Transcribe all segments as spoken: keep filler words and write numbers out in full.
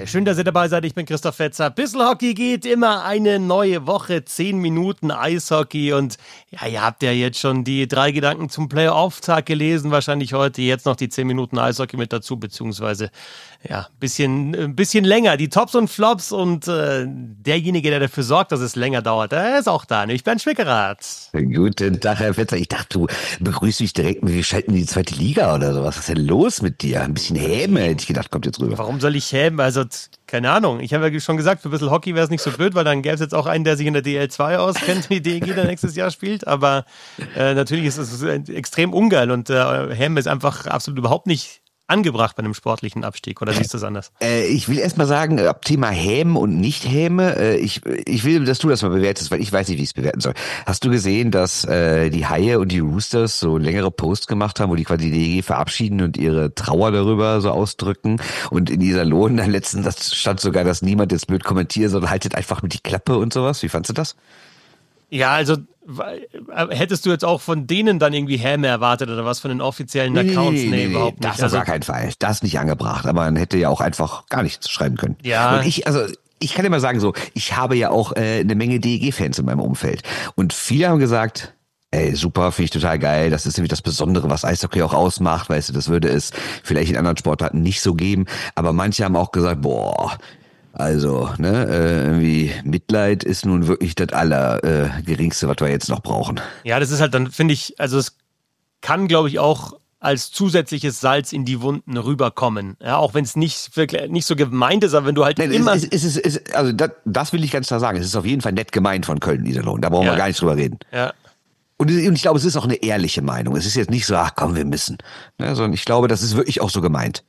Schön, dass ihr dabei seid. Ich bin Christoph Fetzer. Bissl Hockey geht immer eine neue Woche. Zehn Minuten Eishockey. Und ja, ihr habt ja jetzt schon die drei Gedanken zum Playoff-Tag gelesen. Wahrscheinlich heute jetzt noch die zehn Minuten Eishockey mit dazu. Beziehungsweise, ja, ein bisschen, ein bisschen länger. Die Tops und Flops. Und äh, derjenige, der dafür sorgt, dass es länger dauert, der ist auch da. Ich bin Schwickerath. Guten Tag, Herr Fetzer. Ich dachte, du begrüßt mich direkt. Wir schalten in die zweite Liga oder sowas. Was ist denn los mit dir? Ein bisschen Häme, hätte ich gedacht, kommt jetzt rüber. Warum soll ich hämen? Also, keine Ahnung. Ich habe ja schon gesagt, für ein bisschen Hockey wäre es nicht so blöd, weil dann gäbe es jetzt auch einen, der sich in der D L zwei auskennt, wie D E G dann nächstes Jahr spielt. Aber äh, natürlich ist es extrem ungeil und äh, Häme ist einfach absolut überhaupt nicht angebracht bei einem sportlichen Abstieg, oder siehst du das anders? Äh, ich will erst mal sagen, ab Thema Häme und Nicht-Häme, äh, ich, ich will, dass du das mal bewertest, weil ich weiß nicht, wie ich es bewerten soll. Hast du gesehen, dass äh, die Haie und die Roosters so längere Posts gemacht haben, wo die quasi die D E G verabschieden und ihre Trauer darüber so ausdrücken? Und in dieser Lohn, der letzten Satz stand sogar, dass niemand jetzt blöd kommentiert, sondern haltet einfach mit die Klappe und sowas. Wie fandst du das? Ja, also hättest du jetzt auch von denen dann irgendwie Häme erwartet oder was von den offiziellen Accounts? Nee, nee, nee, nee überhaupt nicht. Das auf also, gar keinen Fall. Das ist nicht angebracht, aber man hätte ja auch einfach gar nichts schreiben können. Ja. Und ich, also ich kann dir mal sagen so, ich habe ja auch äh, eine Menge D E G-Fans in meinem Umfeld und viele haben gesagt, ey, super, finde ich total geil. Das ist nämlich das Besondere, was Eishockey auch ausmacht. Weißt du, das würde es vielleicht in anderen Sportarten nicht so geben. Aber manche haben auch gesagt, boah, also, ne, äh, irgendwie Mitleid ist nun wirklich das aller äh, geringste, was wir jetzt noch brauchen. Ja, das ist halt dann, finde ich, also es kann, glaube ich, auch als zusätzliches Salz in die Wunden rüberkommen. Ja, auch wenn es nicht wirklich nicht so gemeint ist, aber wenn du halt Nein, immer... Es, es, es, es, es, also das, das will ich ganz klar sagen. Es ist auf jeden Fall nett gemeint von Köln-Iserlohn. Da brauchen Ja. wir gar nicht drüber reden. Ja. Und, und ich glaube, es ist auch eine ehrliche Meinung. Es ist jetzt nicht so, ach komm, wir müssen. Ne, sondern ich glaube, das ist wirklich auch so gemeint.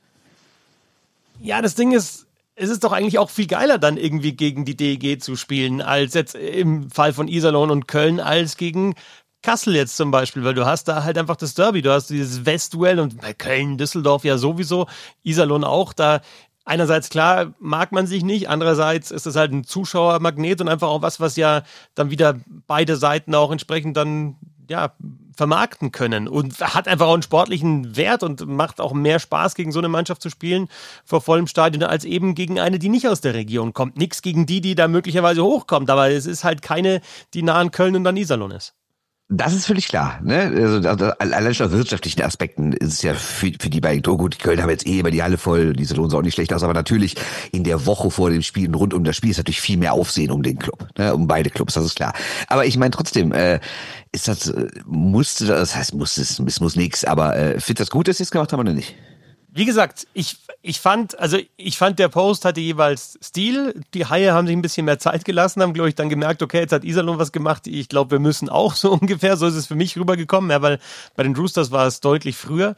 Ja, das Ding ist, es ist doch eigentlich auch viel geiler, dann irgendwie gegen die D E G zu spielen, als jetzt im Fall von Iserlohn und Köln, als gegen Kassel jetzt zum Beispiel, weil du hast da halt einfach das Derby, du hast dieses Westduell und bei Köln, Düsseldorf ja sowieso, Iserlohn auch, da einerseits klar mag man sich nicht, andererseits ist es halt ein Zuschauermagnet und einfach auch was, was ja dann wieder beide Seiten auch entsprechend dann ja vermarkten können und hat einfach auch einen sportlichen Wert und macht auch mehr Spaß, gegen so eine Mannschaft zu spielen vor vollem Stadion, als eben gegen eine, die nicht aus der Region kommt. Nichts gegen die, die da möglicherweise hochkommt, aber es ist halt keine, die nah an Köln und an Iserlohn ist. Das ist völlig klar. Ne? Also, also, allein schon aus wirtschaftlichen Aspekten ist es ja für, für die beiden, oh gut, die Köln haben jetzt eh immer die Halle voll, diese Lohn sah auch nicht schlecht aus, aber natürlich in der Woche vor dem Spiel und rund um das Spiel ist natürlich viel mehr Aufsehen um den Club, ne? Um beide Clubs, das ist klar. Aber ich meine trotzdem, äh, ist das, äh, musste das, das heißt, muss es, es muss nichts, aber äh, findest du das gut, dass sie es gemacht haben oder nicht? Wie gesagt, ich, ich fand, also ich fand, der Post hatte jeweils Stil. Die Haie haben sich ein bisschen mehr Zeit gelassen, haben, glaube ich, dann gemerkt, okay, jetzt hat Iserlohn was gemacht. Ich glaube, wir müssen auch so ungefähr. So ist es für mich rübergekommen, ja, weil bei den Roosters war es deutlich früher.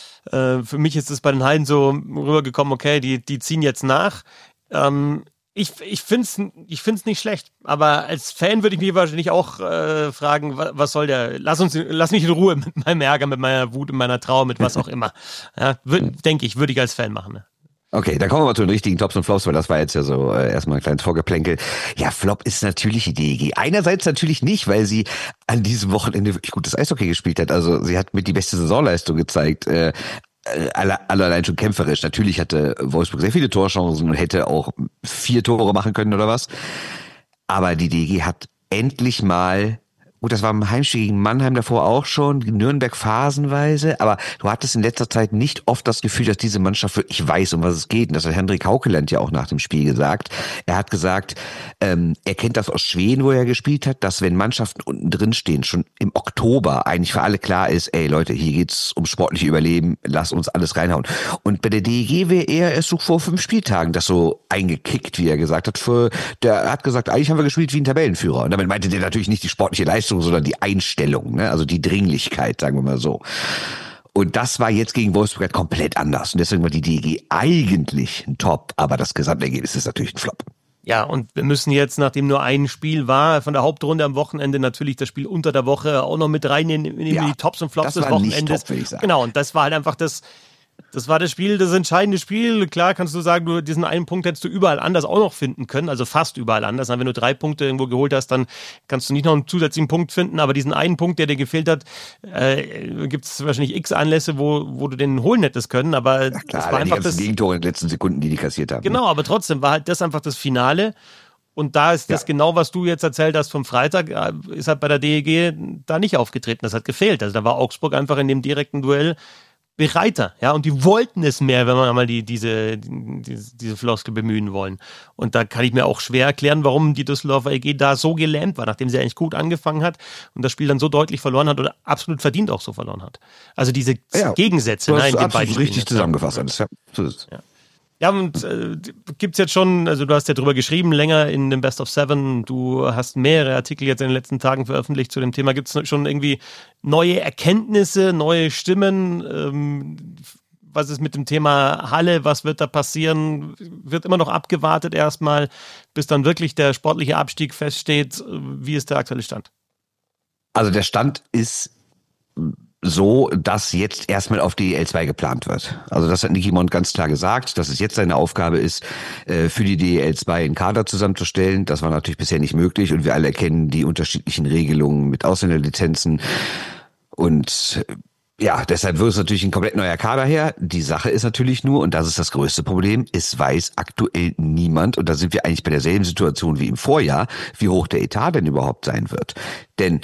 Äh, für mich ist es bei den Haien so rübergekommen, okay, die, die ziehen jetzt nach. Ähm, Ich, ich finde es ich find's nicht schlecht, aber als Fan würde ich mich wahrscheinlich auch äh, fragen, was, was soll der, lass uns, lass mich in Ruhe mit meinem Ärger, mit meiner Wut, mit meiner Trauer, mit was auch immer. Ja, denke ich, würde ich als Fan machen. Ne? Okay, dann kommen wir mal zu den richtigen Tops und Flops, weil das war jetzt ja so äh, erstmal ein kleines Vorgeplänkel. Ja, Flop ist natürlich die D E G. Einerseits natürlich nicht, weil sie an diesem Wochenende wirklich gutes Eishockey gespielt hat. Also sie hat mit die beste Saisonleistung gezeigt. Äh, Alle, alle allein schon kämpferisch. Natürlich hatte Wolfsburg sehr viele Torchancen und hätte auch vier Tore machen können oder was. Aber die D E G hat endlich mal, gut, das war im Heimspiel gegen Mannheim davor auch schon, Nürnberg phasenweise, aber du hattest in letzter Zeit nicht oft das Gefühl, dass diese Mannschaft wirklich weiß, um was es geht. Und das hat Hendrik Haukeland ja auch nach dem Spiel gesagt. Er hat gesagt, ähm, er kennt das aus Schweden, wo er gespielt hat, dass wenn Mannschaften unten drin stehen, schon im Oktober eigentlich für alle klar ist, ey Leute, hier geht's um sportliche Überleben, lass uns alles reinhauen. Und bei der D E G wäre er erst so vor fünf Spieltagen das so eingekickt, wie er gesagt hat. Für, der hat gesagt, eigentlich haben wir gespielt wie ein Tabellenführer. Und damit meinte der natürlich nicht die sportliche Leistung, sondern die Einstellung, ne? Also die Dringlichkeit, sagen wir mal so. Und das war jetzt gegen Wolfsburg halt komplett anders. Und deswegen war die D E G eigentlich ein Top, aber das Gesamtergebnis ist natürlich ein Flop. Ja, und wir müssen jetzt, nachdem nur ein Spiel war, von der Hauptrunde am Wochenende natürlich das Spiel unter der Woche auch noch mit reinnehmen in, in Ja, die Tops und Flops das des war nicht Wochenendes. top, würde ich sagen. Genau, und das war halt einfach das, Das war das Spiel, das entscheidende Spiel. Klar kannst du sagen, du, diesen einen Punkt hättest du überall anders auch noch finden können, also fast überall anders. Wenn du drei Punkte irgendwo geholt hast, dann kannst du nicht noch einen zusätzlichen Punkt finden, aber diesen einen Punkt, der dir gefehlt hat, äh, gibt es wahrscheinlich x Anlässe, wo, wo du den holen hättest können, aber ja, klar, das war einfach die das Gegentore in den letzten Sekunden, die die kassiert haben. Genau, aber trotzdem war halt das einfach das Finale. Und da ist das ja. genau, was du jetzt erzählt hast vom Freitag, ist halt bei der D E G da nicht aufgetreten. Das hat gefehlt. Also da war Augsburg einfach in dem direkten Duell bereiter, ja, und die wollten es mehr, wenn man einmal die, diese, die, diese Floskel bemühen wollen. Und da kann ich mir auch schwer erklären, warum die Düsseldorfer E G da so gelähmt war, nachdem sie eigentlich gut angefangen hat und das Spiel dann so deutlich verloren hat oder absolut verdient auch so verloren hat. Also diese ja, Gegensätze, nein, in den beiden Spielen. Richtig zusammengefasst alles, ja. So ist es. Ja. Ja, und äh, gibt's jetzt schon, also du hast ja drüber geschrieben, länger in dem Best of Seven, du hast mehrere Artikel jetzt in den letzten Tagen veröffentlicht zu dem Thema. Gibt's schon irgendwie neue Erkenntnisse, neue Stimmen? Ähm, was ist mit dem Thema Halle? Was wird da passieren? Wird immer noch abgewartet erstmal, bis dann wirklich der sportliche Abstieg feststeht. Wie ist der aktuelle Stand? Also der Stand ist so, dass jetzt erstmal auf D E L zwei geplant wird. Also das hat Nicky Mond ganz klar gesagt, dass es jetzt seine Aufgabe ist, für die D E L zwei einen Kader zusammenzustellen. Das war natürlich bisher nicht möglich und wir alle kennen die unterschiedlichen Regelungen mit Ausländerlizenzen und ja, deshalb wird es natürlich ein komplett neuer Kader her. Die Sache ist natürlich nur, und das ist das größte Problem, es weiß aktuell niemand, und da sind wir eigentlich bei derselben Situation wie im Vorjahr, wie hoch der Etat denn überhaupt sein wird. Denn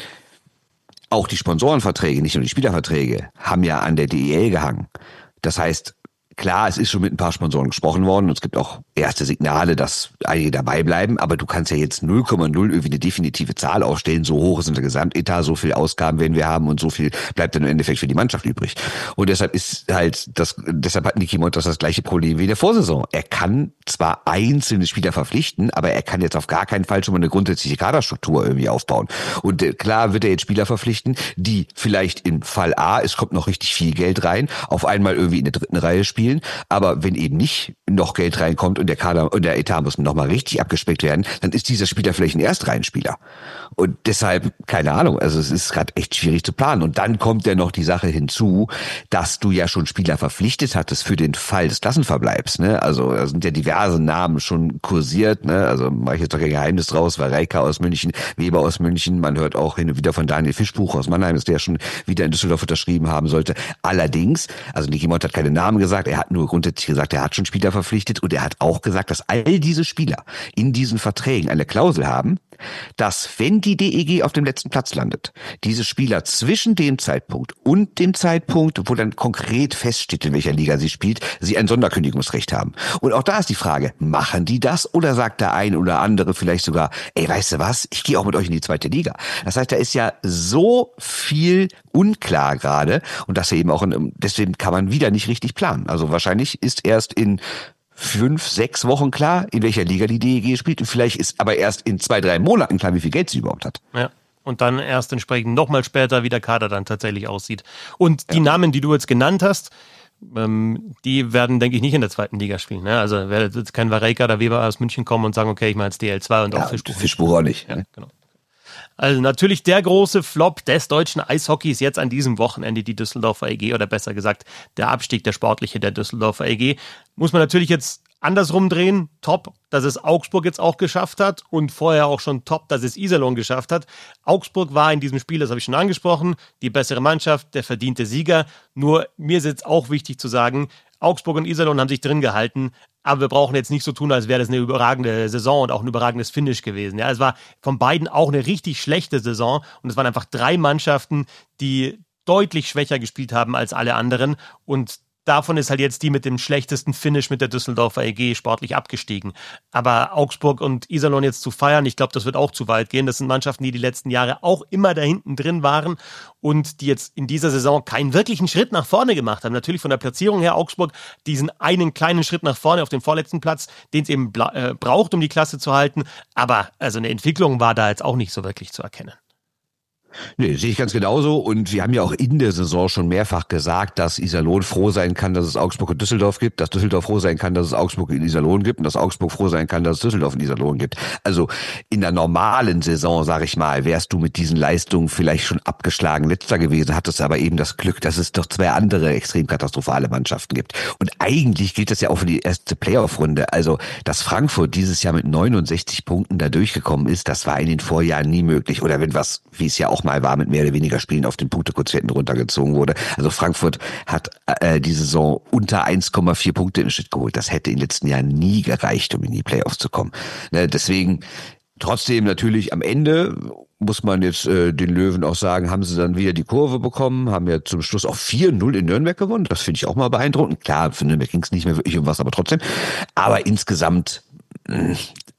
auch die Sponsorenverträge, nicht nur die Spielerverträge, haben ja an der D E L gehangen. Das heißt, klar, es ist schon mit ein paar Sponsoren gesprochen worden und es gibt auch erste Signale, dass einige dabei bleiben, aber du kannst ja jetzt null Komma null irgendwie eine definitive Zahl aufstellen, so hoch ist unser Gesamtetat, so viel Ausgaben werden wir haben und so viel bleibt dann im Endeffekt für die Mannschaft übrig. Und deshalb ist halt das, deshalb hat Nicky Montas das gleiche Problem wie in der Vorsaison. Er kann zwar einzelne Spieler verpflichten, aber er kann jetzt auf gar keinen Fall schon mal eine grundsätzliche Kaderstruktur irgendwie aufbauen. Und äh, klar wird er jetzt Spieler verpflichten, die vielleicht im Fall A, es kommt noch richtig viel Geld rein, auf einmal irgendwie in der dritten Reihe spielen. Aber wenn eben nicht noch Geld reinkommt und der Kader und der Etat muss nochmal richtig abgespeckt werden, dann ist dieser Spieler vielleicht ein Erstreihenspieler. Und deshalb, keine Ahnung, also es ist gerade echt schwierig zu planen. Und dann kommt ja noch die Sache hinzu, dass du ja schon Spieler verpflichtet hattest für den Fall des Klassenverbleibs. Ne? Also da sind ja diverse Namen schon kursiert. Ne? Also mache ich jetzt doch kein Geheimnis draus, weil Reika aus München, Weber aus München, man hört auch hin und wieder von Daniel Fischbuch aus Mannheim, dass der schon wieder in Düsseldorf unterschrieben haben sollte. Allerdings, also Nicky Mond hat keine Namen gesagt, er hat nur grundsätzlich gesagt, er hat schon Spieler verpflichtet und er hat auch gesagt, dass all diese Spieler in diesen Verträgen eine Klausel haben, dass wenn die D E G auf dem letzten Platz landet, diese Spieler zwischen dem Zeitpunkt und dem Zeitpunkt, wo dann konkret feststeht, in welcher Liga sie spielt, sie ein Sonderkündigungsrecht haben. Und auch da ist die Frage, machen die das oder sagt der ein oder andere vielleicht sogar, ey, weißt du was, ich gehe auch mit euch in die zweite Liga. Das heißt, da ist ja so viel unklar gerade und das eben auch, in, deswegen kann man wieder nicht richtig planen. Also wahrscheinlich ist erst in fünf, sechs Wochen klar, in welcher Liga die D E G spielt und vielleicht ist aber erst in zwei, drei Monaten klar, wie viel Geld sie überhaupt hat. Ja. Und dann erst entsprechend nochmal später, wie der Kader dann tatsächlich aussieht. Und die ja. Namen, die du jetzt genannt hast, ähm, die werden, denke ich, nicht in der zweiten Liga spielen. Ne? Also wird jetzt kein Varejka oder Weber aus München kommen und sagen, okay, ich mache jetzt D L zwei und ja, auch Fischbuch. Fischbuch auch nicht. Ja, ne? genau. Also natürlich der große Flop des deutschen Eishockeys jetzt an diesem Wochenende, die Düsseldorfer E G, oder besser gesagt, der Abstieg, der sportliche der Düsseldorfer E G. Muss man natürlich jetzt andersrum drehen. Top, dass es Augsburg jetzt auch geschafft hat und vorher auch schon top, dass es Iserlohn geschafft hat. Augsburg war in diesem Spiel, das habe ich schon angesprochen, die bessere Mannschaft, der verdiente Sieger. Nur mir ist jetzt auch wichtig zu sagen, Augsburg und Iserlohn haben sich drin gehalten, aber wir brauchen jetzt nicht so tun, als wäre das eine überragende Saison und auch ein überragendes Finish gewesen. Ja, es war von beiden auch eine richtig schlechte Saison und es waren einfach drei Mannschaften, die deutlich schwächer gespielt haben als alle anderen und davon ist halt jetzt die mit dem schlechtesten Finish mit der Düsseldorfer E G sportlich abgestiegen. Aber Augsburg und Iserlohn jetzt zu feiern, ich glaube, das wird auch zu weit gehen. Das sind Mannschaften, die die letzten Jahre auch immer da hinten drin waren und die jetzt in dieser Saison keinen wirklichen Schritt nach vorne gemacht haben. Natürlich von der Platzierung her Augsburg diesen einen kleinen Schritt nach vorne auf dem vorletzten Platz, den es eben bla- äh, braucht, um die Klasse zu halten. Aber also eine Entwicklung war da jetzt auch nicht so wirklich zu erkennen. Nee, sehe ich ganz genauso. Und wir haben ja auch in der Saison schon mehrfach gesagt, dass Iserlohn froh sein kann, dass es Augsburg und Düsseldorf gibt, dass Düsseldorf froh sein kann, dass es Augsburg in Iserlohn gibt und dass Augsburg froh sein kann, dass es Düsseldorf in Iserlohn gibt. Also in der normalen Saison, sag ich mal, wärst du mit diesen Leistungen vielleicht schon abgeschlagen letzter gewesen, hattest aber eben das Glück, dass es doch zwei andere extrem katastrophale Mannschaften gibt. Und eigentlich gilt das ja auch für die erste Playoff-Runde. Also, dass Frankfurt dieses Jahr mit neunundsechzig Punkten da durchgekommen ist, das war in den Vorjahren nie möglich. Oder wenn was, wie es ja auch mal war, mit mehr oder weniger Spielen auf den Punktequotienten runtergezogen wurde. Also Frankfurt hat äh, die Saison unter eins Komma vier Punkte im Schnitt geholt. Das hätte in den letzten Jahren nie gereicht, um in die Playoffs zu kommen. Ne, deswegen trotzdem natürlich am Ende muss man jetzt äh, den Löwen auch sagen, haben sie dann wieder die Kurve bekommen, haben ja zum Schluss auch vier null in Nürnberg gewonnen. Das finde ich auch mal beeindruckend. Klar, für Nürnberg ging es nicht mehr wirklich um was, aber trotzdem. Aber insgesamt, mh,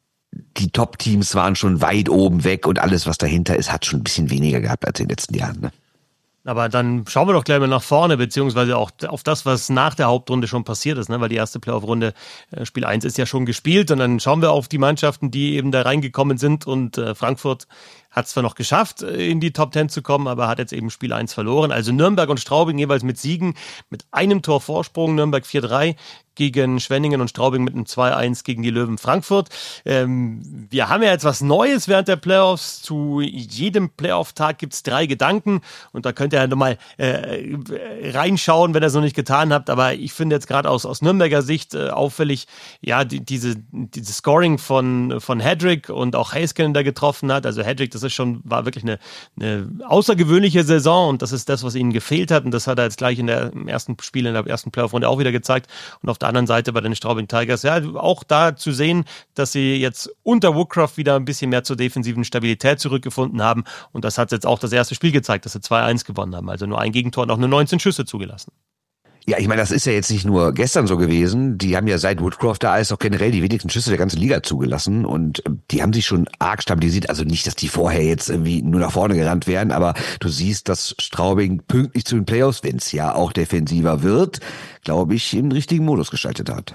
die Top-Teams waren schon weit oben weg und alles, was dahinter ist, hat schon ein bisschen weniger gehabt als in den letzten Jahren. Ne? Aber dann schauen wir doch gleich mal nach vorne, beziehungsweise auch auf das, was nach der Hauptrunde schon passiert ist, ne? Weil die erste Playoff-Runde, äh, Spiel eins ist ja schon gespielt, und dann schauen wir auf die Mannschaften, die eben da reingekommen sind, und äh, Frankfurt hat es zwar noch geschafft, in die Top Ten zu kommen, aber hat jetzt eben Spiel eins verloren. Also Nürnberg und Straubing jeweils mit Siegen, mit einem Tor Vorsprung, Nürnberg vier drei gegen Schwenningen und Straubing mit einem zwei eins gegen die Löwen Frankfurt. Ähm, wir haben ja jetzt was Neues während der Playoffs. Zu jedem Playoff-Tag gibt's drei Gedanken, und da könnt ihr ja nochmal äh, reinschauen, wenn ihr es noch nicht getan habt. Aber ich finde jetzt gerade aus, aus Nürnberger Sicht äh, auffällig, ja, die, diese, diese Scoring von, von Hedrick und auch Heiskanen, der getroffen hat. Also Hedrick, das ist schon, war wirklich eine, eine außergewöhnliche Saison, und das ist das, was ihnen gefehlt hat, und das hat er jetzt gleich in der, im ersten Spiel, in der ersten Playoff-Runde auch wieder gezeigt. Und auf der anderen Seite bei den Straubing Tigers, ja, auch da zu sehen, dass sie jetzt unter Woodcroft wieder ein bisschen mehr zur defensiven Stabilität zurückgefunden haben, und das hat jetzt auch das erste Spiel gezeigt, dass sie zwei eins gewonnen haben, also nur ein Gegentor und auch nur neunzehn Schüsse zugelassen. Ja, ich meine, das ist ja jetzt nicht nur gestern so gewesen. Die haben ja seit Woodcroft da ist auch generell die wenigsten Schüsse der ganzen Liga zugelassen, und die haben sich schon arg stabilisiert. Also nicht, dass die vorher jetzt irgendwie nur nach vorne gerannt wären, aber du siehst, dass Straubing pünktlich zu den Playoffs, wenn es ja auch defensiver wird, glaube ich, im richtigen Modus geschaltet hat.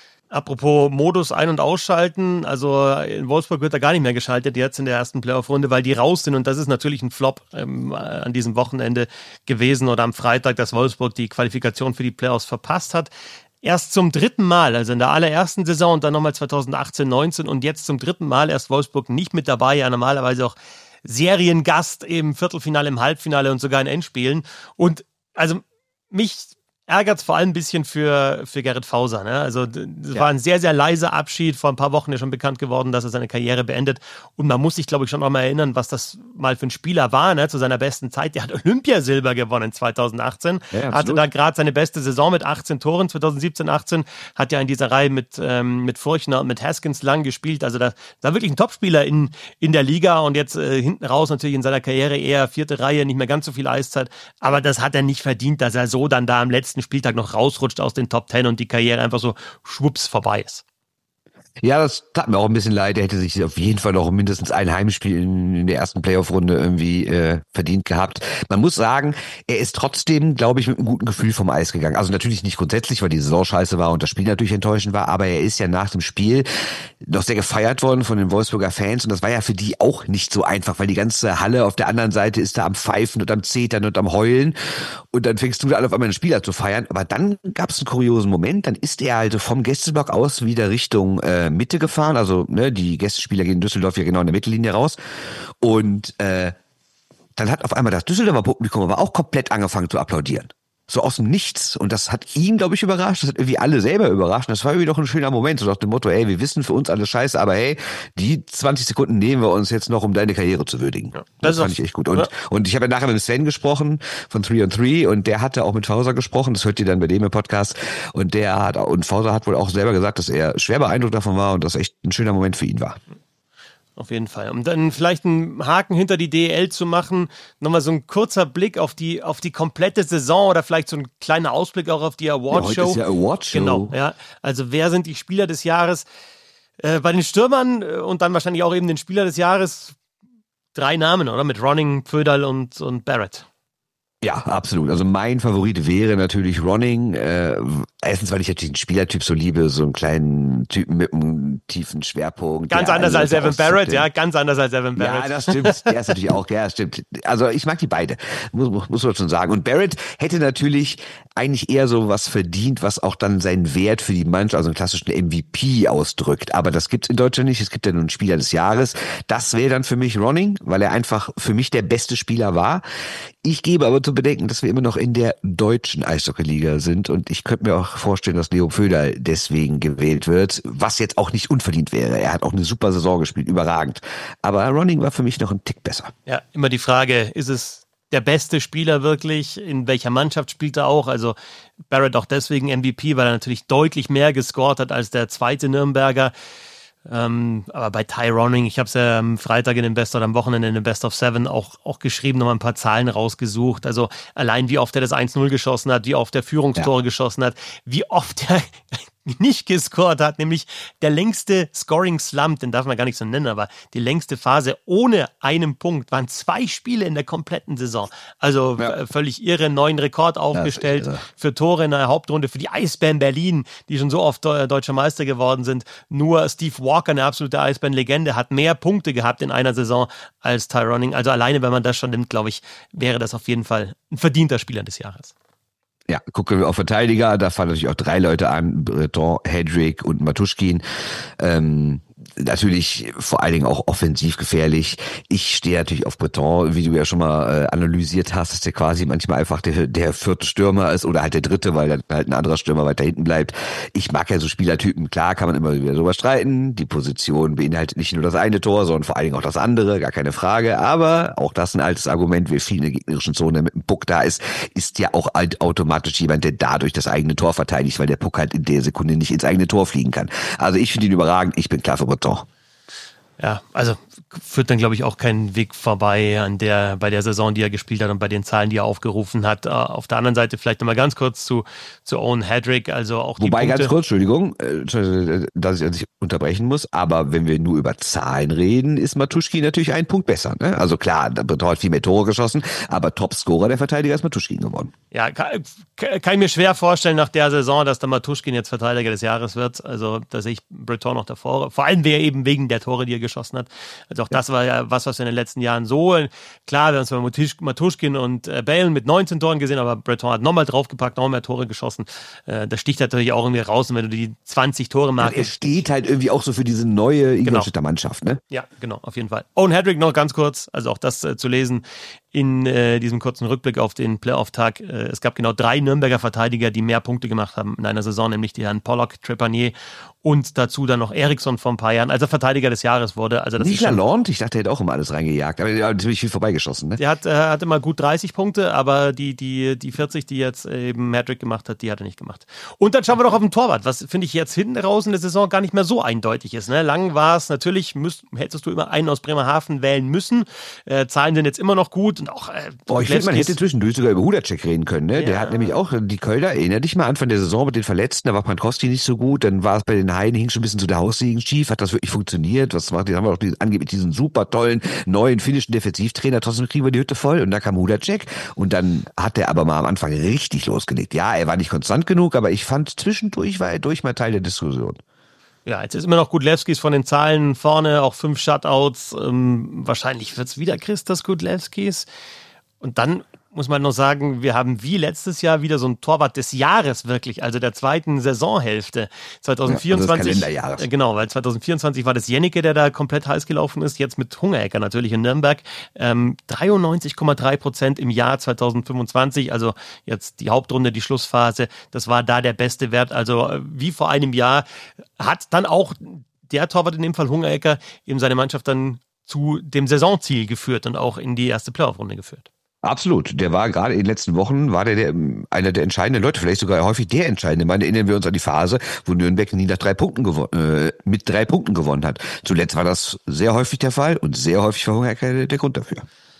Apropos Modus ein- und ausschalten, also in Wolfsburg wird da gar nicht mehr geschaltet jetzt in der ersten Playoff-Runde, weil die raus sind, und das ist natürlich ein Flop ähm, an diesem Wochenende gewesen oder am Freitag, dass Wolfsburg die Qualifikation für die Playoffs verpasst hat. Erst zum dritten Mal, also in der allerersten Saison und dann nochmal zweitausendachtzehn neunzehn, und jetzt zum dritten Mal erst Wolfsburg nicht mit dabei, ja normalerweise auch Seriengast im Viertelfinale, im Halbfinale und sogar in Endspielen. Und also mich ärgert es vor allem ein bisschen für, für Gerrit Fauser. Ne? Also das ja. war ein sehr, sehr leiser Abschied. Vor ein paar Wochen ist schon bekannt geworden, dass er seine Karriere beendet. Und man muss sich, glaube ich, schon noch mal erinnern, was das mal für ein Spieler war, ne? Zu seiner besten Zeit. Der hat Olympiasilber gewonnen zweitausendachtzehn. Ja, hatte da gerade seine beste Saison mit achtzehn Toren. zweitausendsiebzehn achtzehn hat ja in dieser Reihe mit, ähm, mit Furchner und mit Haskins lang gespielt. Also da war wirklich ein Topspieler in, in der Liga, und jetzt äh, hinten raus natürlich in seiner Karriere eher vierte Reihe, nicht mehr ganz so viel Eiszeit. Aber das hat er nicht verdient, dass er so dann da am letzten Spieltag noch rausrutscht aus den Top Ten und die Karriere einfach so schwupps vorbei ist. Ja, das tat mir auch ein bisschen leid. Er hätte sich auf jeden Fall noch mindestens ein Heimspiel in, in der ersten Playoff-Runde irgendwie äh, verdient gehabt. Man muss sagen, er ist trotzdem, glaube ich, mit einem guten Gefühl vom Eis gegangen. Also natürlich nicht grundsätzlich, weil die Saison scheiße war und das Spiel natürlich enttäuschend war, aber er ist ja nach dem Spiel noch sehr gefeiert worden von den Wolfsburger Fans, und das war ja für die auch nicht so einfach, weil die ganze Halle auf der anderen Seite ist da am Pfeifen und am Zetern und am Heulen, und dann fängst du da alle auf einmal einen Spieler zu feiern. Aber dann gab es einen kuriosen Moment, dann ist er also vom Gästeblock aus wieder Richtung äh, Mitte gefahren, also ne, die Gästespieler gehen in Düsseldorf ja genau in der Mittellinie raus, und äh, dann hat auf einmal das Düsseldorfer Publikum aber auch komplett angefangen zu applaudieren. So aus dem Nichts. Und das hat ihn, glaube ich, überrascht. Das hat irgendwie alle selber überrascht. Und das war irgendwie doch ein schöner Moment. So nach dem Motto, hey, wir wissen für uns alles scheiße, aber hey, die zwanzig Sekunden nehmen wir uns jetzt noch, um deine Karriere zu würdigen. Ja, das das fand ich echt gut. Und, ja. und ich habe ja nachher mit Sven gesprochen von three on three, und der hatte auch mit Fauser gesprochen. Das hört ihr dann bei dem im Podcast. Und der hat, und Fauser hat wohl auch selber gesagt, dass er schwer beeindruckt davon war und das echt ein schöner Moment für ihn war. Auf jeden Fall. Um dann vielleicht einen Haken hinter die D E L zu machen, nochmal so ein kurzer Blick auf die, auf die komplette Saison, oder vielleicht so ein kleiner Ausblick auch auf die Awardshow. Ja, heute ist ja Awardshow. Genau, ja. Also wer sind die Spieler des Jahres? Äh, bei den Stürmern äh, und dann wahrscheinlich auch eben den Spieler des Jahres, drei Namen, oder? Mit Ronning, Pföderl und, und Barrett. Ja, absolut. Also mein Favorit wäre natürlich Ronning. Äh, erstens, weil ich natürlich den Spielertyp so liebe, so einen kleinen Typen mit einem tiefen Schwerpunkt. Ganz anders als Evan Barrett, ja, ganz anders als Evan Barrett. Ja, das stimmt. Der ist natürlich auch, ja, stimmt. Also ich mag die beide, muss, muss man schon sagen. Und Barrett hätte natürlich eigentlich eher so was verdient, was auch dann seinen Wert für die Mannschaft, also einen klassischen M V P ausdrückt. Aber das gibt's in Deutschland nicht. Es gibt ja nur einen Spieler des Jahres. Das wäre dann für mich Ronning, weil er einfach für mich der beste Spieler war. Ich gebe aber zu bedenken, dass wir immer noch in der deutschen Eishockey-Liga sind und ich könnte mir auch vorstellen, dass Leo Pföderl deswegen gewählt wird, was jetzt auch nicht unverdient wäre. Er hat auch eine super Saison gespielt, überragend. Aber Ronning war für mich noch ein Tick besser. Ja, immer die Frage, ist es der beste Spieler wirklich? In welcher Mannschaft spielt er auch? Also Barrett auch deswegen M V P, weil er natürlich deutlich mehr gescored hat als der zweite Nürnberger. Ähm, aber bei Ty Ronning, ich habe es ja am Freitag in den Best oder am Wochenende in den Best of Seven auch, auch geschrieben, nochmal ein paar Zahlen rausgesucht. Also allein wie oft er das eins null geschossen hat, wie oft er Führungstore ja. geschossen hat, wie oft er nicht gescored hat, nämlich der längste Scoring-Slump, den darf man gar nicht so nennen, aber die längste Phase ohne einen Punkt waren zwei Spiele in der kompletten Saison. Also ja. völlig irre, neuen Rekord aufgestellt für Tore in der Hauptrunde, für die Eisbären Berlin, die schon so oft deutscher Meister geworden sind. Nur Steve Walker, eine absolute Eisbären-Legende, hat mehr Punkte gehabt in einer Saison als Ty Ronning. Also alleine, wenn man das schon nimmt, glaube ich, wäre das auf jeden Fall ein verdienter Spieler des Jahres. Ja, gucken wir auf Verteidiger, da fallen natürlich auch drei Leute an, Breton, Hedrick und Matuschkin. Ähm, natürlich vor allen Dingen auch offensiv gefährlich. Ich stehe natürlich auf Breton, wie du ja schon mal äh, analysiert hast, dass der quasi manchmal einfach der, der vierte Stürmer ist oder halt der dritte, weil dann halt ein anderer Stürmer weiter hinten bleibt. Ich mag ja so Spielertypen, klar kann man immer wieder drüber streiten. Die Position beinhaltet nicht nur das eine Tor, sondern vor allen Dingen auch das andere, gar keine Frage. Aber auch das ein altes Argument, wie viel in der gegnerischen Zone mit dem Puck da ist, ist ja auch automatisch jemand, der dadurch das eigene Tor verteidigt, weil der Puck halt in der Sekunde nicht ins eigene Tor fliegen kann. Also ich finde ihn überragend, ich bin klar für Breton. Ja, also führt dann, glaube ich, auch keinen Weg vorbei an der, bei der Saison, die er gespielt hat und bei den Zahlen, die er aufgerufen hat. Auf der anderen Seite vielleicht nochmal ganz kurz zu, zu Owen Hedrick, also auch die Wobei, Punkte. ganz kurz, Entschuldigung, dass ich unterbrechen muss, aber wenn wir nur über Zahlen reden, ist Matuschkin natürlich ein Punkt besser. Ne? Also klar, Breton hat viel mehr Tore geschossen, aber Topscorer der Verteidiger ist Matuschkin geworden. Ja, kann, kann ich mir schwer vorstellen nach der Saison, dass der Matuschkin jetzt Verteidiger des Jahres wird. Also da sehe ich Breton noch davor. Vor allem wer eben wegen der Tore, die er geschossen hat. Also auch ja. das war ja was, was wir in den letzten Jahren so, klar, wir haben es bei Matuschkin und äh, Bale mit neunzehn Toren gesehen, aber Breton hat nochmal draufgepackt, noch mehr Tore geschossen. Äh, das sticht natürlich auch irgendwie raus, und wenn du die zwanzig Tore magst. Ja, er steht halt irgendwie auch so für diese neue Ingolstädter genau. Mannschaft, ne? Ja, genau, auf jeden Fall. Owen Hedrick noch ganz kurz, also auch das äh, zu lesen in äh, diesem kurzen Rückblick auf den Playoff-Tag. Äh, es gab genau drei Nürnberger Verteidiger, die mehr Punkte gemacht haben in einer Saison, nämlich die Herren Pollock, Trepanier und dazu dann noch Eriksson vor ein paar Jahren, als er Verteidiger des Jahres wurde. Also das Nicht ist schon, Lalonde? Ich dachte, er hätte auch immer alles reingejagt, aber er hat natürlich viel vorbeigeschossen. Ne? Der hat, äh, hat immer gut dreißig Punkte, aber die, die, die vierzig, die jetzt eben Hedrick gemacht hat, die hat er nicht gemacht. Und dann schauen wir doch auf den Torwart, was finde ich jetzt hinten raus in der Saison gar nicht mehr so eindeutig ist. Ne? Lang war es natürlich, müsst, hättest du immer einen aus Bremerhaven wählen müssen. Äh, Zahlen sind jetzt immer noch gut und auch äh, Boah, ich finde, man hätte zwischendurch sogar über Hudacek reden können. Ne? Ja. Der hat nämlich auch die Kölner, erinner dich mal, Anfang der Saison mit den Verletzten, da war Pankowski nicht so gut, dann war es bei den Heiden, hing schon ein bisschen zu der Haussegen schief, hat das wirklich funktioniert? Was macht, haben wir doch diesen, angeblich diesen super tollen neuen finnischen Defensivtrainer, trotzdem kriegen wir die Hütte voll und da kam Hudacek und dann hat er aber mal am Anfang richtig losgelegt. Ja, er war nicht konstant genug, aber ich fand zwischendurch war er durch mal Teil der Diskussion. Ja, jetzt ist immer noch Gudlewskis von den Zahlen vorne, auch fünf Shutouts, ähm, wahrscheinlich wird's wieder Christos Gudlewskis. Und dann muss man noch sagen, wir haben wie letztes Jahr wieder so ein Torwart des Jahres wirklich, also der zweiten Saisonhälfte. zwanzig vierundzwanzig, ja, also des Kalenderjahres. Genau, weil zwanzig vierundzwanzig war das Jennecke, der da komplett heiß gelaufen ist, jetzt mit Hungerecker natürlich in Nürnberg. Ähm, dreiundneunzig Komma drei Prozent im Jahr zwanzig fünfundzwanzig, also jetzt die Hauptrunde, die Schlussphase, das war da der beste Wert. Also wie vor einem Jahr hat dann auch der Torwart, in dem Fall Hungerecker, eben seine Mannschaft dann zu dem Saisonziel geführt und auch in die erste Playoff-Runde geführt. Absolut. Der war gerade in den letzten Wochen, war der, der einer der entscheidenden Leute, vielleicht sogar häufig der entscheidende. Ich meine, erinnern wir uns an die Phase, wo Nürnberg nie nach drei Punkten gewonnen, äh, mit drei Punkten gewonnen hat. Zuletzt war das sehr häufig der Fall und sehr häufig war Hungerecker der, der Grund dafür.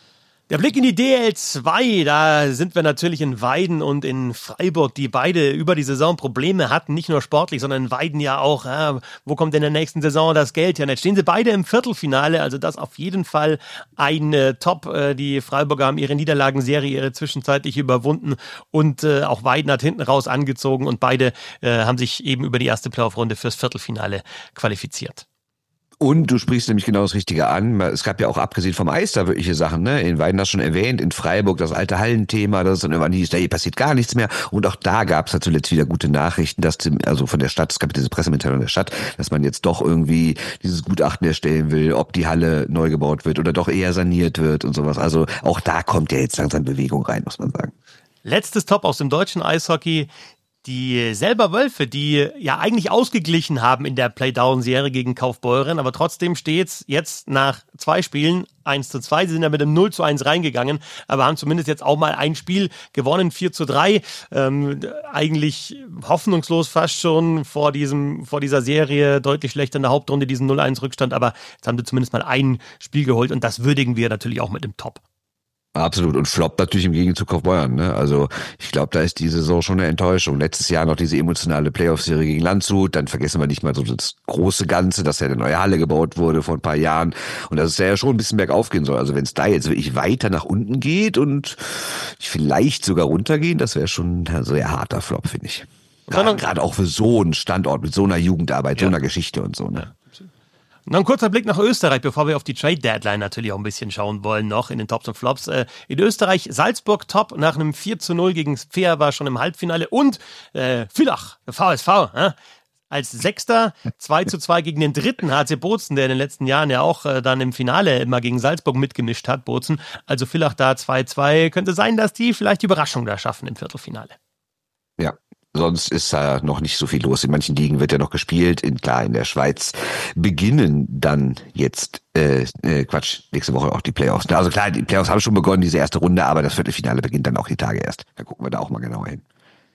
Der Blick in die D L zwei, da sind wir natürlich in Weiden und in Freiburg, die beide über die Saison Probleme hatten, nicht nur sportlich, sondern in Weiden ja auch. Ja, wo kommt in der nächsten Saison das Geld her? Und jetzt stehen sie beide im Viertelfinale, also das auf jeden Fall ein äh, Top. Äh, die Freiburger haben ihre Niederlagenserie, ihre zwischenzeitlich überwunden und äh, auch Weiden hat hinten raus angezogen und beide äh, haben sich eben über die erste Playoff-Runde fürs Viertelfinale qualifiziert. Und du sprichst nämlich genau das Richtige an. Es gab ja auch abgesehen vom Eis da wirkliche Sachen, ne? In Weiden hast du schon erwähnt, in Freiburg das alte Hallenthema, das ist dann irgendwann hieß, da hier passiert gar nichts mehr. Und auch da gab es ja zuletzt wieder gute Nachrichten, dass also von der Stadt, es gab diese Pressemitteilung der Stadt, dass man jetzt doch irgendwie dieses Gutachten erstellen will, ob die Halle neu gebaut wird oder doch eher saniert wird und sowas. Also auch da kommt ja jetzt langsam Bewegung rein, muss man sagen. Letztes Top aus dem deutschen Eishockey. Die selber Wölfe, die ja eigentlich ausgeglichen haben in der Playdown-Serie gegen Kaufbeuren, aber trotzdem steht's jetzt nach zwei Spielen eins zu zwei. Sie sind ja mit dem null zu eins reingegangen, aber haben zumindest jetzt auch mal ein Spiel gewonnen, vier zu drei. Ähm, eigentlich hoffnungslos fast schon vor diesem, vor dieser Serie, deutlich schlechter in der Hauptrunde, diesen null eins Rückstand, aber jetzt haben sie zumindest mal ein Spiel geholt und das würdigen wir natürlich auch mit dem Top. Absolut. Und floppt natürlich im Gegenzug auf Bayern. Ne? Also ich glaube, da ist die Saison schon eine Enttäuschung. Letztes Jahr noch diese emotionale Playoff-Serie gegen Landshut. Dann vergessen wir nicht mal so das große Ganze, dass ja eine neue Halle gebaut wurde vor ein paar Jahren. Und dass es ja schon ein bisschen bergauf gehen soll. Also wenn es da jetzt wirklich weiter nach unten geht und vielleicht sogar runtergehen, das wäre schon ein sehr harter Flop, finde ich. Gerade, gerade auch für so einen Standort mit so einer Jugendarbeit, ja. So einer Geschichte und so. Ne? Ja. Und dann ein kurzer Blick nach Österreich, bevor wir auf die Trade-Deadline natürlich auch ein bisschen schauen wollen noch in den Tops und Flops. In Österreich Salzburg top nach einem vier zu null gegen Svea war schon im Halbfinale und äh, Villach, der V S V, äh, als Sechster zwei zu zwei gegen den dritten H C Bozen, der in den letzten Jahren ja auch äh, dann im Finale immer gegen Salzburg mitgemischt hat, Bozen. Also Villach da zwei zu zwei. Könnte sein, dass die vielleicht die Überraschung da schaffen im Viertelfinale. Ja. Sonst ist da noch nicht so viel los. In manchen Ligen wird ja noch gespielt. In, klar, in der Schweiz beginnen dann jetzt, äh, äh, Quatsch, nächste Woche auch die Playoffs. Also klar, die Playoffs haben schon begonnen, diese erste Runde, aber das Viertelfinale beginnt dann auch die Tage erst. Da gucken wir da auch mal genauer hin.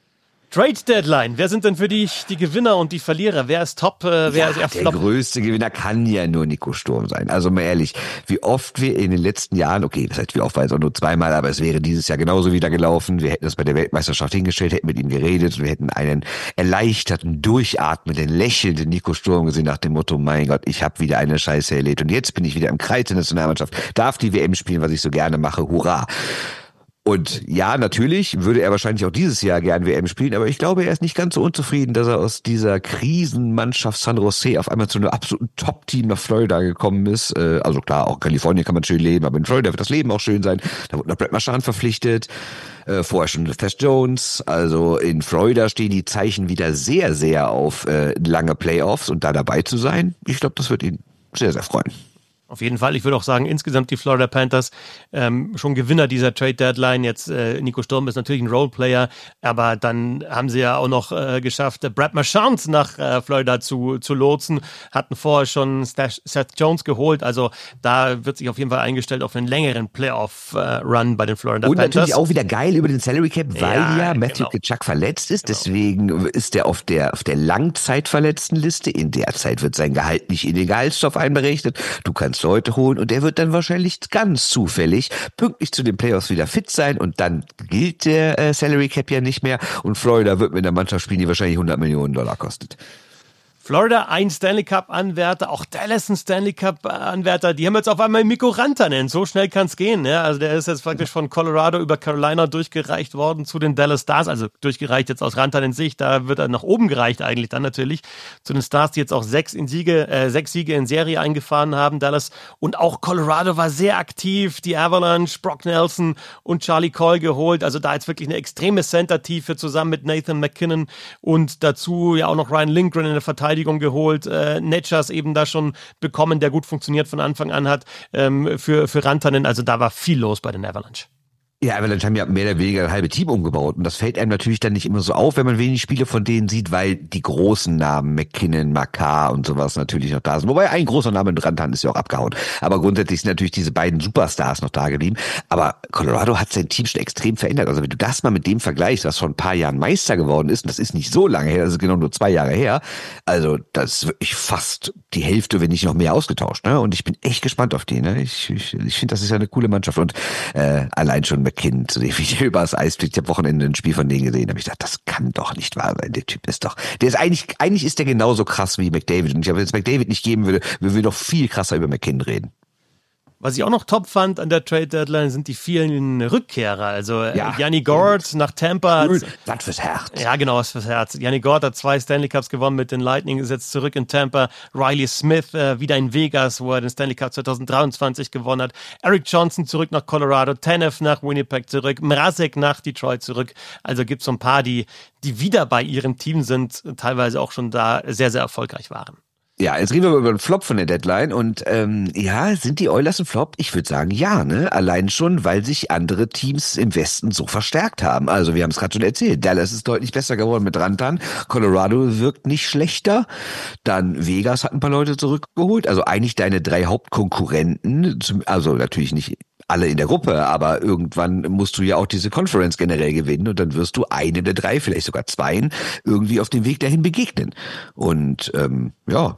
Trade Deadline. Wer sind denn für dich die Gewinner und die Verlierer? Wer ist top? Äh, wer ja, ist eher flop? Der größte Gewinner kann ja nur Nico Sturm sein. Also mal ehrlich, wie oft wir in den letzten Jahren, okay, das heißt wie oft war jetzt auch nur zweimal, aber es wäre dieses Jahr genauso wieder gelaufen. Wir hätten das bei der Weltmeisterschaft hingestellt, hätten mit ihm geredet und wir hätten einen erleichterten, durchatmenden, lächelnden Nico Sturm gesehen nach dem Motto, mein Gott, ich habe wieder eine Scheiße erlebt und jetzt bin ich wieder im Kreis der Nationalmannschaft, darf die W M spielen, was ich so gerne mache, hurra. Und ja, natürlich würde er wahrscheinlich auch dieses Jahr gern W M spielen, aber ich glaube, er ist nicht ganz so unzufrieden, dass er aus dieser Krisenmannschaft San Jose auf einmal zu einem absoluten Top-Team nach Florida gekommen ist. Also klar, auch in Kalifornien kann man schön leben, aber in Florida wird das Leben auch schön sein. Da wurde noch Brett Marchand verpflichtet, vorher schon Thess Jones. Also in Florida stehen die Zeichen wieder sehr, sehr auf lange Playoffs und da dabei zu sein, ich glaube, das wird ihn sehr, sehr freuen. Auf jeden Fall. Ich würde auch sagen, insgesamt die Florida Panthers ähm, schon Gewinner dieser Trade-Deadline. Jetzt äh, Nico Sturm ist natürlich ein Roleplayer, aber dann haben sie ja auch noch äh, geschafft, äh, Brett Marchand nach äh, Florida zu, zu lotsen. Hatten vorher schon Seth Jones geholt. Also da wird sich auf jeden Fall eingestellt auf einen längeren Playoff-Run äh, bei den Florida Und Panthers. Und natürlich auch wieder geil über den Salary Cap, weil ja, ja Matthew genau. Tkachuk verletzt ist. Genau. Deswegen ist er auf der, auf der Langzeitverletztenliste. In der Zeit wird sein Gehalt nicht in den Gehaltsstoff einberechnet. Du kannst Leute holen und der wird dann wahrscheinlich ganz zufällig pünktlich zu den Playoffs wieder fit sein und dann gilt der äh, Salary Cap ja nicht mehr und Florida wird mit einer Mannschaft spielen, die wahrscheinlich hundert Millionen Dollar kostet. Florida ein Stanley Cup-Anwärter, auch Dallas ein Stanley Cup-Anwärter, die haben jetzt auf einmal Mikko Rantanen, so schnell kann es gehen. Ja? Also der ist jetzt praktisch von Colorado über Carolina durchgereicht worden zu den Dallas Stars, also durchgereicht jetzt aus Rantanens Sicht, da wird er nach oben gereicht eigentlich dann natürlich, zu den Stars, die jetzt auch sechs, in Siege, äh, sechs Siege in Serie eingefahren haben, Dallas. Und auch Colorado war sehr aktiv, die Avalanche, Brock Nelson und Charlie Coyle geholt, also da jetzt wirklich eine extreme Center-Tiefe zusammen mit Nathan McKinnon und dazu ja auch noch Ryan Lindgren in der Verteidigung geholt, äh, Netschers eben da schon bekommen, der gut funktioniert von Anfang an hat, ähm, für, für Rantanen. Also da war viel los bei den Avalanche. Ja, Avalanche haben ja mehr oder weniger ein halbes Team umgebaut und das fällt einem natürlich dann nicht immer so auf, wenn man wenig Spiele von denen sieht, weil die großen Namen, McKinnon, Makar und sowas natürlich noch da sind. Wobei ein großer Name in Rantan ist ja auch abgehauen. Aber grundsätzlich sind natürlich diese beiden Superstars noch da geblieben. Aber Colorado hat sein Team schon extrem verändert. Also wenn du das mal mit dem vergleichst, was vor ein paar Jahren Meister geworden ist, und das ist nicht so lange her, das ist genau nur zwei Jahre her, also das ist wirklich fast die Hälfte, wenn nicht noch mehr ausgetauscht. Ne? Und ich bin echt gespannt auf die. Ne? Ich, ich, ich finde, das ist ja eine coole Mannschaft und äh, allein schon Kind, zu dem ich übers Eis fliegt. Ich habe Wochenende ein Spiel von denen gesehen, da habe ich gedacht, das kann doch nicht wahr sein. Der Typ ist doch, der ist eigentlich, eigentlich ist der genauso krass wie McDavid. Und ich glaube, wenn es McDavid nicht geben würde, würden wir doch viel krasser über McKinnon reden. Was ich auch noch top fand an der Trade Deadline sind die vielen Rückkehrer. Also ja, Yanni Gourde nach Tampa. Das fürs Herz. Ja, genau, was fürs Herz. Yanni Gourde hat zwei Stanley Cups gewonnen mit den Lightning, ist jetzt zurück in Tampa. Riley Smith äh, wieder in Vegas, wo er den Stanley Cup zwanzig dreiundzwanzig gewonnen hat. Eric Johnson zurück nach Colorado, Tanev nach Winnipeg zurück, Mrazek nach Detroit zurück. Also gibt's so ein paar, die, die wieder bei ihrem Team sind, teilweise auch schon da sehr, sehr erfolgreich waren. Ja, jetzt reden wir über den Flop von der Deadline und ähm, ja, sind die Oilers ein Flop? Ich würde sagen, ja, ne? Allein schon, weil sich andere Teams im Westen so verstärkt haben. Also wir haben es gerade schon erzählt, Dallas ist deutlich besser geworden mit Rantan, Colorado wirkt nicht schlechter, dann Vegas hat ein paar Leute zurückgeholt, also eigentlich deine drei Hauptkonkurrenten, also natürlich nicht alle in der Gruppe, aber irgendwann musst du ja auch diese Conference generell gewinnen und dann wirst du eine der drei, vielleicht sogar zweien, irgendwie auf dem Weg dahin begegnen. Und ähm, ja,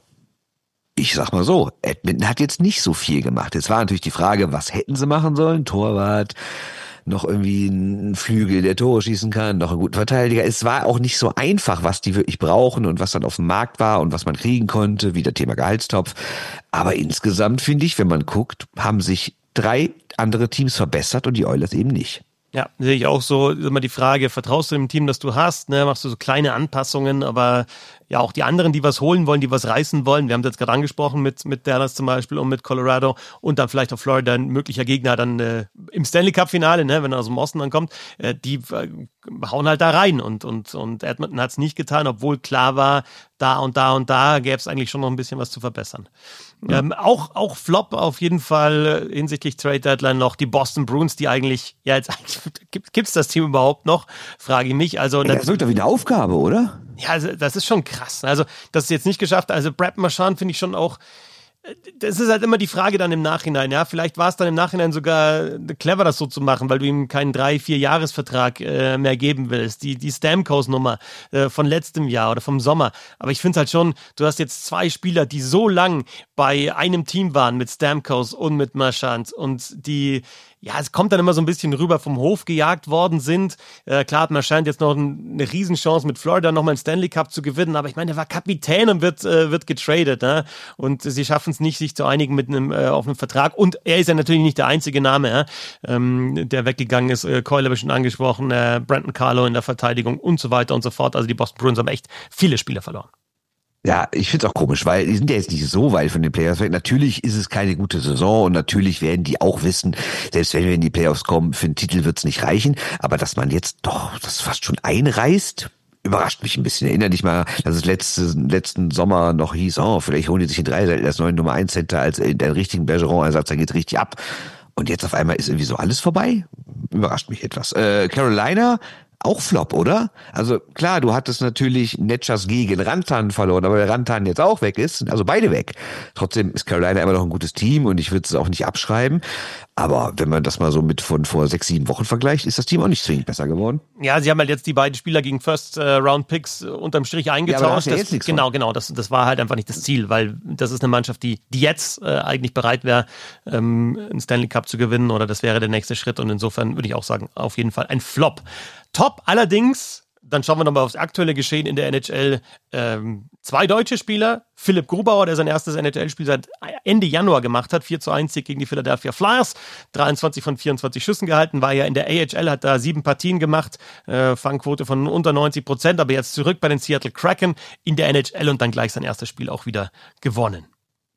ich sag mal so, Edmonton hat jetzt nicht so viel gemacht. Jetzt war natürlich die Frage, was hätten sie machen sollen? Torwart, noch irgendwie ein Flügel, der Tore schießen kann, noch einen guten Verteidiger. Es war auch nicht so einfach, was die wirklich brauchen und was dann auf dem Markt war und was man kriegen konnte, wie der Thema Gehaltstopf. Aber insgesamt finde ich, wenn man guckt, haben sich drei andere Teams verbessert und die Oilers eben nicht. Ja, sehe ich auch so. Immer die Frage, vertraust du dem Team, das du hast? Ne? Machst du so kleine Anpassungen, aber ja, auch die anderen, die was holen wollen, die was reißen wollen. Wir haben das jetzt gerade angesprochen mit, mit Dallas zum Beispiel und mit Colorado und dann vielleicht auch Florida, ein möglicher Gegner dann äh, im Stanley Cup Finale, ne? Wenn er aus dem Osten dann kommt, äh, die äh, hauen halt da rein und, und, und Edmonton hat es nicht getan, obwohl klar war, da und da und da gäbe es eigentlich schon noch ein bisschen was zu verbessern. Ja. Ähm, auch, auch Flop auf jeden Fall äh, hinsichtlich Trade Deadline noch die Boston Bruins, die eigentlich, ja jetzt eigentlich, gibt es das Team überhaupt noch, frage ich mich. Also, das, das wirkt doch wie eine Aufgabe, oder? Ja, also, das ist schon krass. Also das ist jetzt nicht geschafft. Also Brad Marchand finde ich schon auch, das ist halt immer die Frage dann im Nachhinein, ja, vielleicht war es dann im Nachhinein sogar clever, das so zu machen, weil du ihm keinen drei-, vier-Jahres-Vertrag äh, mehr geben willst, die die Stamkos-Nummer äh, von letztem Jahr oder vom Sommer, aber ich finde halt schon, du hast jetzt zwei Spieler, die so lang bei einem Team waren mit Stamkos und mit Marchand und die, ja, es kommt dann immer so ein bisschen rüber vom Hof gejagt worden sind. Äh, klar hat Marchand jetzt noch ein, eine Riesenchance mit Florida nochmal einen Stanley Cup zu gewinnen, aber ich meine, der war Kapitän und wird äh, wird getradet, ne? Und sie schaffen es nicht, sich zu einigen mit einem äh, auf einem Vertrag. Und er ist ja natürlich nicht der einzige Name, ja? ähm, der weggegangen ist. Äh, Coyle habe ich schon angesprochen, äh, Brandon Carlo in der Verteidigung und so weiter und so fort. Also die Boston Bruins haben echt viele Spieler verloren. Ja, ich find's auch komisch, weil die sind ja jetzt nicht so weit von den Playoffs weg. Natürlich ist es keine gute Saison und natürlich werden die auch wissen, selbst wenn wir in die Playoffs kommen, für den Titel wird's nicht reichen. Aber dass man jetzt doch das fast schon einreißt, überrascht mich ein bisschen. Erinnere dich mal, dass es letzte, letzten Sommer noch hieß, oh, vielleicht holen die sich in drei als neuen Nummer eins Center als in der richtigen Bergeron-Ersatz, da geht's richtig ab. Und jetzt auf einmal ist irgendwie so alles vorbei. Überrascht mich etwas. Äh, Carolina, auch Flop, oder? Also klar, du hattest natürlich Netschas gegen Rantan verloren, aber der Rantan jetzt auch weg ist, also beide weg. Trotzdem ist Carolina immer noch ein gutes Team und ich würde es auch nicht abschreiben. Aber wenn man das mal so mit von vor sechs, sieben Wochen vergleicht, ist das Team auch nicht zwingend besser geworden. Ja, sie haben halt jetzt die beiden Spieler gegen First-Round-Picks äh, unterm Strich eingetauscht. Ja, aber da hast du ja jetzt nichts genau, von. genau. Das, das war halt einfach nicht das Ziel, weil das ist eine Mannschaft, die, die jetzt äh, eigentlich bereit wäre, ähm, einen Stanley Cup zu gewinnen oder das wäre der nächste Schritt und insofern würde ich auch sagen, auf jeden Fall ein Flop. Top allerdings, dann schauen wir nochmal aufs aktuelle Geschehen in der N H L. Ähm, zwei deutsche Spieler, Philipp Grubauer, der sein erstes N H L-Spiel seit Ende Januar gemacht hat, vier zu eins Sieg gegen die Philadelphia Flyers, dreiundzwanzig von vierundzwanzig Schüssen gehalten, war ja in der A H L, hat da sieben Partien gemacht, äh, Fangquote von unter neunzig Prozent, aber jetzt zurück bei den Seattle Kraken in der N H L und dann gleich sein erstes Spiel auch wieder gewonnen.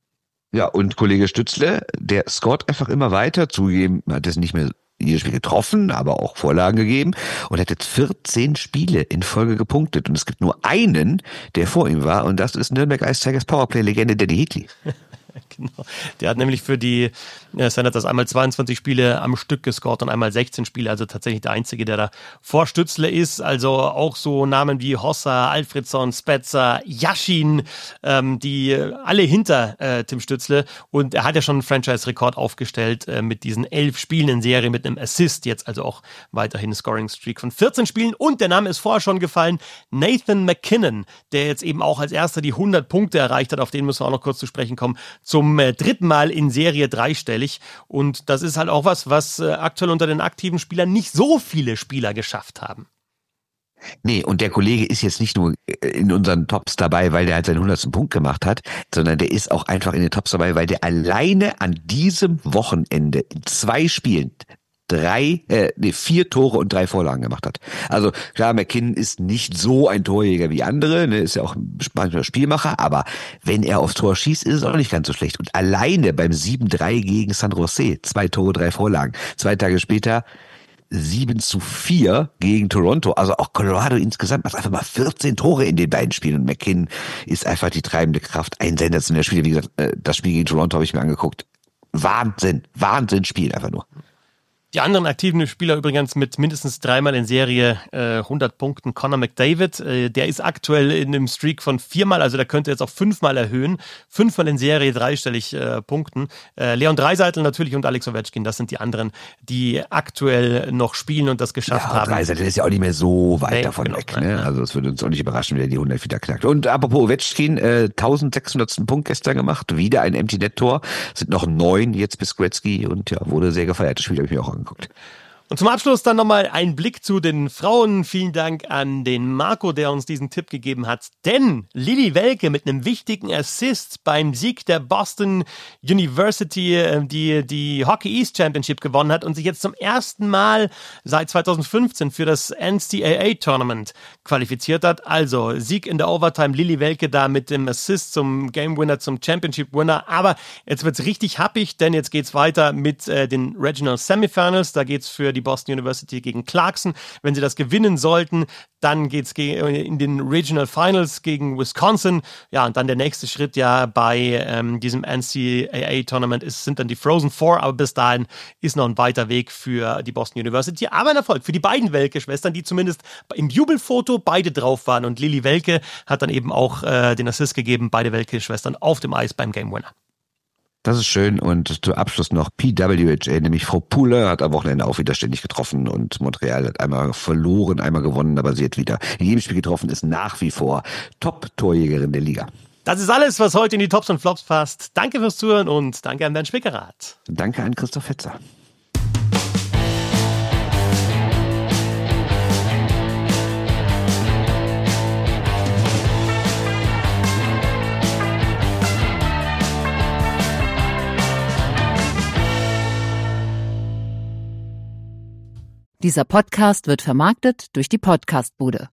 Ja, und Kollege Stützle, der scoret einfach immer weiter, zugegeben, hat es nicht mehr jedes Spiel getroffen, aber auch Vorlagen gegeben und hat jetzt vierzehn Spiele in Folge gepunktet. Und es gibt nur einen, der vor ihm war und das ist Nürnberg Ice Tigers Powerplay-Legende Danny Heatley. Genau. Der hat nämlich für die äh, Senators einmal zweiundzwanzig Spiele am Stück gescored und einmal sechzehn Spiele, also tatsächlich der Einzige, der da vor Stützle ist. Also auch so Namen wie Hossa, Alfredsson, Spezza, Yashin, ähm, die alle hinter äh, Tim Stützle. Und er hat ja schon einen Franchise-Rekord aufgestellt äh, mit diesen elf Spielen in Serie mit einem Assist. Jetzt also auch weiterhin Scoring-Streak von vierzehn Spielen. Und der Name ist vorher schon gefallen, Nathan MacKinnon, der jetzt eben auch als erster die hundert Punkte erreicht hat. Auf den müssen wir auch noch kurz zu sprechen kommen. Zum äh, dritten Mal in Serie dreistellig. Und das ist halt auch was, was äh, aktuell unter den aktiven Spielern nicht so viele Spieler geschafft haben. Nee, und der Kollege ist jetzt nicht nur in unseren Tops dabei, weil der halt seinen hundertsten Punkt gemacht hat, sondern der ist auch einfach in den Tops dabei, weil der alleine an diesem Wochenende in zwei Spielen drei, äh, nee, vier Tore und drei Vorlagen gemacht hat. Also klar, MacKinnon ist nicht so ein Torjäger wie andere, ne, ist ja auch ein Spielmacher, aber wenn er aufs Tor schießt, ist es auch nicht ganz so schlecht. Und alleine beim sieben drei gegen San Jose, zwei Tore, drei Vorlagen. Zwei Tage später sieben zu vier gegen Toronto. Also auch Colorado insgesamt macht einfach mal vierzehn Tore in den beiden Spielen. Und MacKinnon ist einfach die treibende Kraft. Ein sensationeller Spieler. Wie gesagt, das Spiel gegen Toronto habe ich mir angeguckt. Wahnsinn. Wahnsinn Spiel einfach nur. Die anderen aktiven Spieler übrigens mit mindestens dreimal in Serie äh, hundert Punkten. Connor McDavid, äh, der ist aktuell in einem Streak von viermal, also der könnte jetzt auf fünfmal erhöhen. Fünfmal in Serie dreistellig äh, Punkten. Äh, Leon Draisaitl natürlich und Alex Ovechkin, das sind die anderen, die aktuell noch spielen und das geschafft ja, haben. Draisaitl ist ja auch nicht mehr so weit nee, davon genau, weg. Ne? Ja. Also es würde uns auch nicht überraschen, wenn er die hundert wieder knackt. Und apropos Ovechkin, äh, eintausendsechshundertsten Punkt gestern gemacht, wieder ein Empty-Net-Tor. Sind noch neun jetzt bis Gretzky und ja, wurde sehr gefeiert. Das Spiel habe ich mir auch angeguckt. Und zum Abschluss dann nochmal ein Blick zu den Frauen. Vielen Dank an den Marco, der uns diesen Tipp gegeben hat. Denn Lilly Welke mit einem wichtigen Assist beim Sieg der Boston University, die die Hockey East Championship gewonnen hat und sich jetzt zum ersten Mal seit zweitausendfünfzehn für das N C A A-Tournament qualifiziert hat. Also Sieg in der Overtime, Lilly Welke da mit dem Assist zum Game Winner, zum Championship Winner. Aber jetzt wird's richtig happig, denn jetzt geht's weiter mit äh, den Regional Semifinals. Da geht's für die Boston University gegen Clarkson. Wenn sie das gewinnen sollten, dann geht's in den Regional Finals gegen Wisconsin. Ja, und dann der nächste Schritt ja bei ähm, diesem N C A A-Tournament ist, sind dann die Frozen Four, aber bis dahin ist noch ein weiter Weg für die Boston University. Aber ein Erfolg für die beiden Welke-Schwestern, die zumindest im Jubelfoto beide drauf waren. Und Lilly Welke hat dann eben auch äh, den Assist gegeben, beide Welke-Schwestern auf dem Eis beim Game Winner. Das ist schön und zum Abschluss noch P W H A, nämlich Frau Puhle hat am Wochenende auch wieder ständig getroffen und Montreal hat einmal verloren, einmal gewonnen, aber sie hat wieder in jedem Spiel getroffen, ist nach wie vor Top-Torjägerin der Liga. Das ist alles, was heute in die Tops und Flops passt. Danke fürs Zuhören und danke an Bernd Spickerath. Danke an Christoph Fetzer. Dieser Podcast wird vermarktet durch die Podcastbude.